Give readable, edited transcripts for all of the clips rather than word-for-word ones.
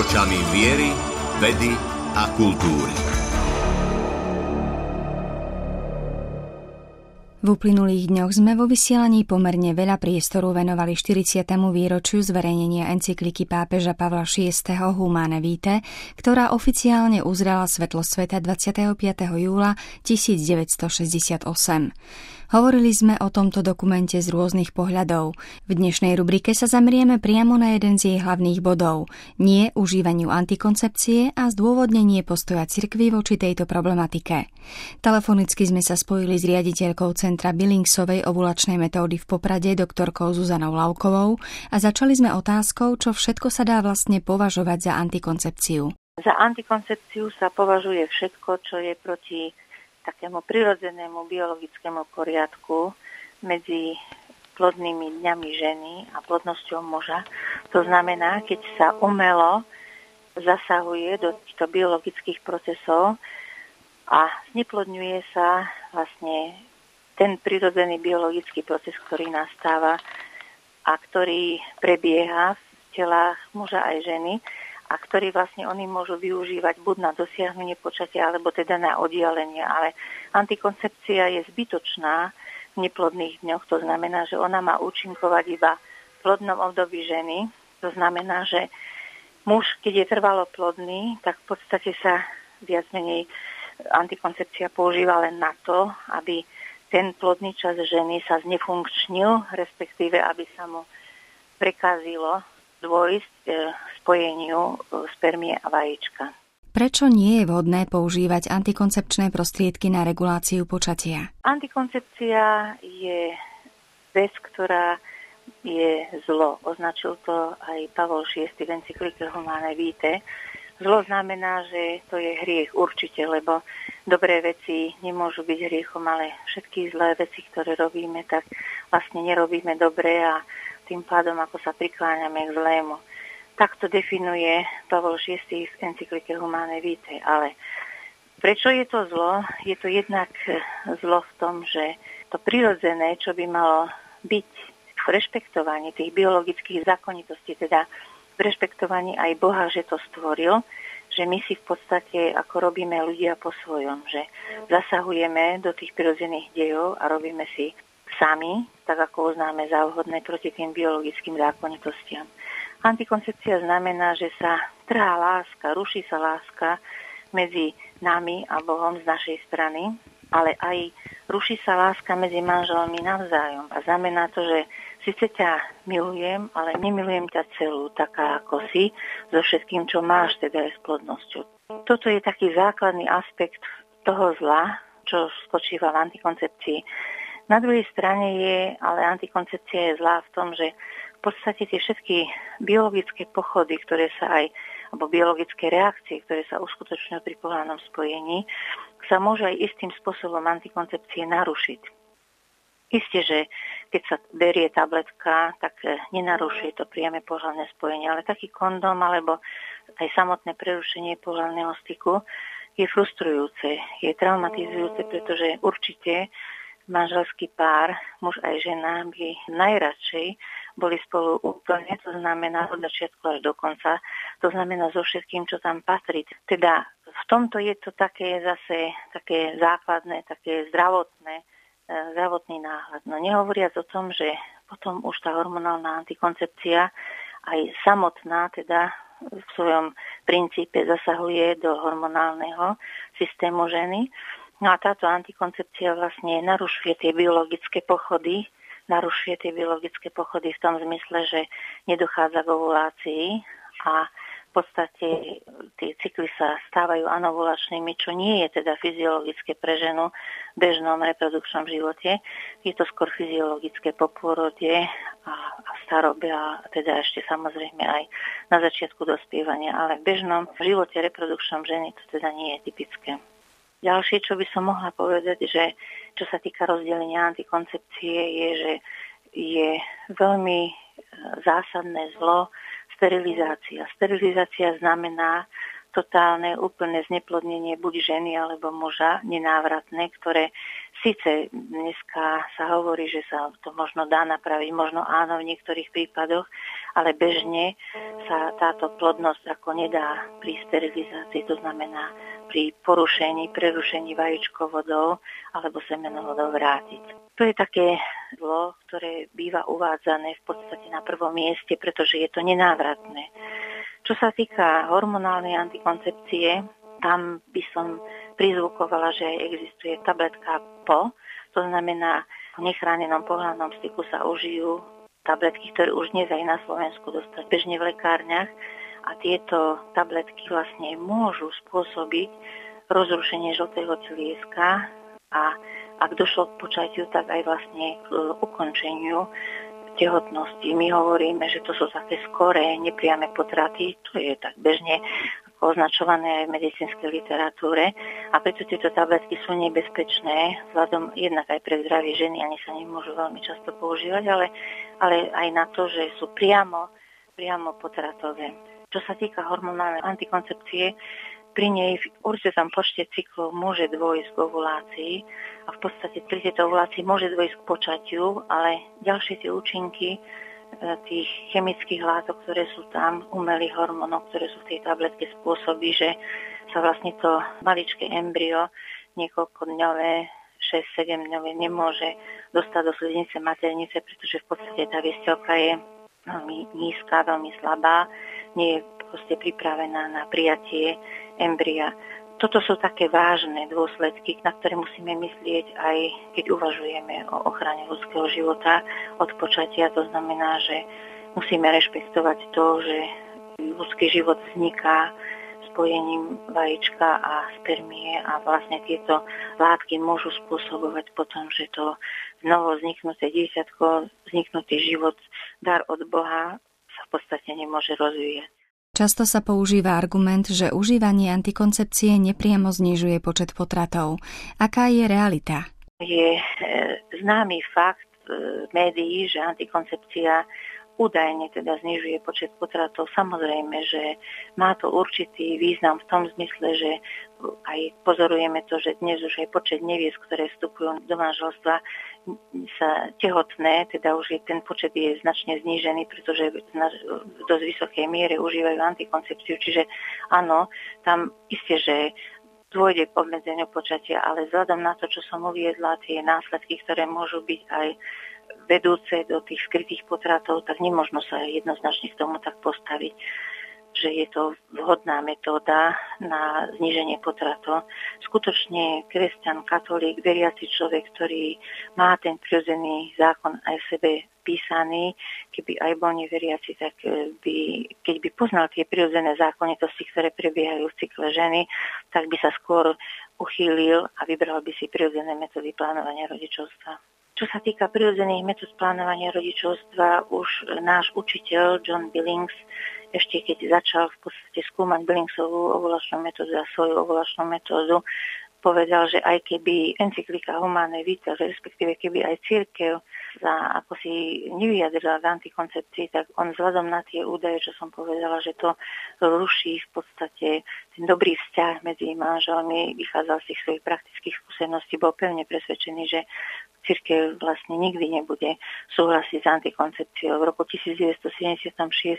očami viery, vedy a kultúry. V uplynulých dňoch sme vo vysielaní pomerne veľa priestoru venovali 40. výročiu zverejnenia encykliky pápeža Pavla VI. Humane Vitae, ktorá oficiálne uzrela svetlo sveta 25. júla 1968. Hovorili sme o tomto dokumente z rôznych pohľadov. V dnešnej rubrike sa zamerieme priamo na jeden z jej hlavných bodov, nie užívaniu antikoncepcie a zdôvodnenie postoja cirkvi voči tejto problematike. Telefonicky sme sa spojili s riaditeľkou Centra Billingsovej ovulačnej metódy v Poprade doktorkou Zuzanou Laukovou a začali sme otázkou, čo všetko sa dá vlastne považovať za antikoncepciu. Za antikoncepciu sa považuje všetko, čo je proti takému prirodzenému biologickému poriadku medzi plodnými dňami ženy a plodnosťou muža. To znamená, keď sa umelo zasahuje do týchto biologických procesov a zneplodňuje sa vlastne ten prirodzený biologický proces, ktorý nastáva a ktorý prebieha v telách muža aj ženy, a ktorý vlastne oni môžu využívať buď na dosiahnutie počatia, alebo teda na oddialenie. Ale antikoncepcia je zbytočná v neplodných dňoch. To znamená, že ona má účinkovať iba v plodnom období ženy. To znamená, že muž, keď je trvalo plodný, tak v podstate sa viac menej antikoncepcia používa len na to, aby ten plodný čas ženy sa znefunkčnil, respektíve aby sa mu prekazilo dôjsť spojeniu spermie a vajíčka. Prečo nie je vhodné používať antikoncepčné prostriedky na reguláciu počatia? Antikoncepcia je vec, ktorá je zlo. Označil to aj Pavol VI v encyklike Humane Vitae. Zlo znamená, že to je hriech určite, lebo dobré veci nemôžu byť hriechom, ale všetky zlé veci, ktoré robíme, tak vlastne nerobíme dobre a tým pádom, ako sa prikláňame k zlému. Takto definuje Pavol VI v encyklike Humane Vitae. Ale prečo je to zlo? Je to jednak zlo v tom, že to prirodzené, čo by malo byť v rešpektovaní tých biologických zákonitostí, teda v rešpektovaní aj Boha, že to stvoril, že my si v podstate ako robíme ľudia po svojom, že zasahujeme do tých prirodzených dejov a robíme si sami, tak ako uznáme za vhodné proti tým biologickým zákonitostiam. Antikoncepcia znamená, že sa trhá láska, ruší sa láska medzi nami a Bohom z našej strany, ale aj ruší sa láska medzi manželmi navzájom. A znamená to, že síce ťa milujem, ale nemilujem ťa celú, taká ako si, so všetkým, čo máš, teda aj s plodnosťou. Toto je taký základný aspekt toho zla, čo spočíva v antikoncepcii. Na druhej strane je, ale antikoncepcia je zlá v tom, že v podstate tie všetky biologické pochody, ktoré sa aj, alebo biologické reakcie, ktoré sa uskutočňujú pri pohlavnom spojení, sa môže aj istým spôsobom antikoncepcie narušiť. Isté, že keď sa berie tabletka, tak nenarušuje to priame pohlavné spojenie, ale taký kondóm alebo aj samotné prerušenie pohlavného styku je frustrujúce, je traumatizujúce, pretože určite manželský pár, muž aj žena, by najradšej boli spolu úplne, to znamená od začiatku až do konca, to znamená so všetkým, čo tam patrí. Teda v tomto je to také zase také základné, také zdravotný náhľad. No nehovoriac o tom, že potom už tá hormonálna antikoncepcia aj samotná, teda v svojom princípe zasahuje do hormonálneho systému ženy. No a táto antikoncepcia vlastne narušuje tie biologické pochody v tom zmysle, že nedochádza k ovulácii a v podstate tie cykly sa stávajú anovulačnými, čo nie je teda fyziologické pre ženu v bežnom reprodukčnom živote. Je to skôr fyziologické po pôrode a starobe a teda ešte samozrejme aj na začiatku dospievania, ale v bežnom živote reprodukčnom ženy to teda nie je typické. Ďalšie, čo by som mohla povedať, že čo sa týka rozdelenia antikoncepcie, je, že je veľmi zásadné zlo sterilizácia. Sterilizácia znamená totálne, úplné zneplodnenie buď ženy alebo muža, nenávratné, ktoré síce dneska sa hovorí, že sa to možno dá napraviť, možno áno v niektorých prípadoch, ale bežne sa táto plodnosť ako nedá pri sterilizácii, to znamená pri prerušení vajíčkovodov alebo semenovodov vrátiť. To je také zlo, ktoré býva uvádzané v podstate na prvom mieste, pretože je to nenávratné. Čo sa týka hormonálnej antikoncepcie, tam by som prizvukovala, že existuje tabletka PO, to znamená, v nechránenom pohlavnom styku sa užijú tabletky, ktoré už dnes aj na Slovensku dostať bežne v lekárniach a tieto tabletky vlastne môžu spôsobiť rozrušenie žltého cilieska a ak došlo k počatiu, tak aj vlastne k ukončeniu tehotnosti. My hovoríme, že to sú také skoré, nepriame potraty, to je tak bežne označované aj v medicínskej literatúre a preto tieto tabletky sú nebezpečné, vzhľadom jednak aj pre zdravie ženy, ani sa nemôžu veľmi často používať, ale aj na to, že sú priamo potratové. Čo sa týka hormonálnej antikoncepcie, pri nej v určitom počte cyklov môže dôjsť k ovulácii a v podstate pri tejto ovulácii môže dôjsť k počatiu, ale ďalšie tie účinky tých chemických látok, ktoré sú tam, umelých hormónov, ktoré sú v tej tabletke, spôsobí, že sa vlastne to maličké embryo niekoľkodňové, 6-7 dňové nemôže dostať do sliznice maternice, pretože v podstate tá viestelka je veľmi nízka, veľmi slabá, nie je proste pripravená na prijatie embria. Toto sú také vážne dôsledky, na ktoré musíme myslieť aj keď uvažujeme o ochrane ľudského života od počatia. To znamená, že musíme rešpektovať to, že ľudský život vzniká spojením vajíčka a spermie a vlastne tieto látky môžu spôsobovať potom, že to novo vzniknuté dieťatko, vzniknutý život, dar od Boha sa v podstate nemôže rozvíjať. Často sa používa argument, že užívanie antikoncepcie nepriamo znižuje počet potratov. Aká je realita? Je známy fakt médií, že antikoncepcia údajne teda znižuje počet potratov. Samozrejme, že má to určitý význam v tom zmysle, že aj pozorujeme to, že dnes už aj počet neviest, ktoré vstupujú do manželstva, sa tehotné, teda už ten počet je značne znížený, pretože v dosť vysokej miere užívajú antikoncepciu. Čiže áno, tam isté, že dôjde k obmedzeniu počatia, ale vzhľadom na to, čo som uviedla, tie následky, ktoré môžu byť aj vedúce do tých skrytých potratov, tak nemožno sa jednoznačne k tomu tak postaviť, že je to vhodná metóda na zníženie potratov. Skutočne kresťan, katolík, veriaci človek, ktorý má ten prirodzený zákon aj v sebe písaný, keby aj bol neveriaci, tak keď by poznal tie prirodzené zákonitosti, ktoré prebiehajú v cykle ženy, tak by sa skôr uchýlil a vybral by si prirodzené metódy plánovania rodičovstva. Čo sa týka prirodzených metód plánovania rodičovstva, už náš učiteľ John Billings, ešte keď začal v podstate skúmať Billingsovú ovulačnú metódu a svoju ovulačnú metódu, povedal, že aj keby encyklika Humanae Vitae, respektíve keby aj cirkev sa ako si nevyjadrila v antikoncepcii, tak on vzhľadom na tie údaje, čo som povedala, že to ruší v podstate ten dobrý vzťah medzi manželmi, vychádzal z tých svojich praktických skúseností, bol pevne presvedčený, že cirkev vlastne nikdy nebude súhlasiť s antikoncepciou. V roku 1976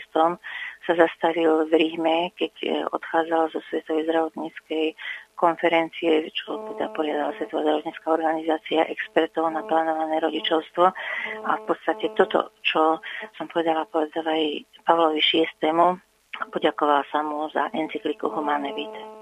sa zastavil v Ríme, keď odchádzal zo Svetovej zdravotníckej konferencie, čo teda poriadala Svetová zdravotnícka organizácia expertov na plánované rodičovstvo. A v podstate toto, čo som povedala aj Pavlovi VI, poďakovala sa mu za encykliku Humanae Vitae.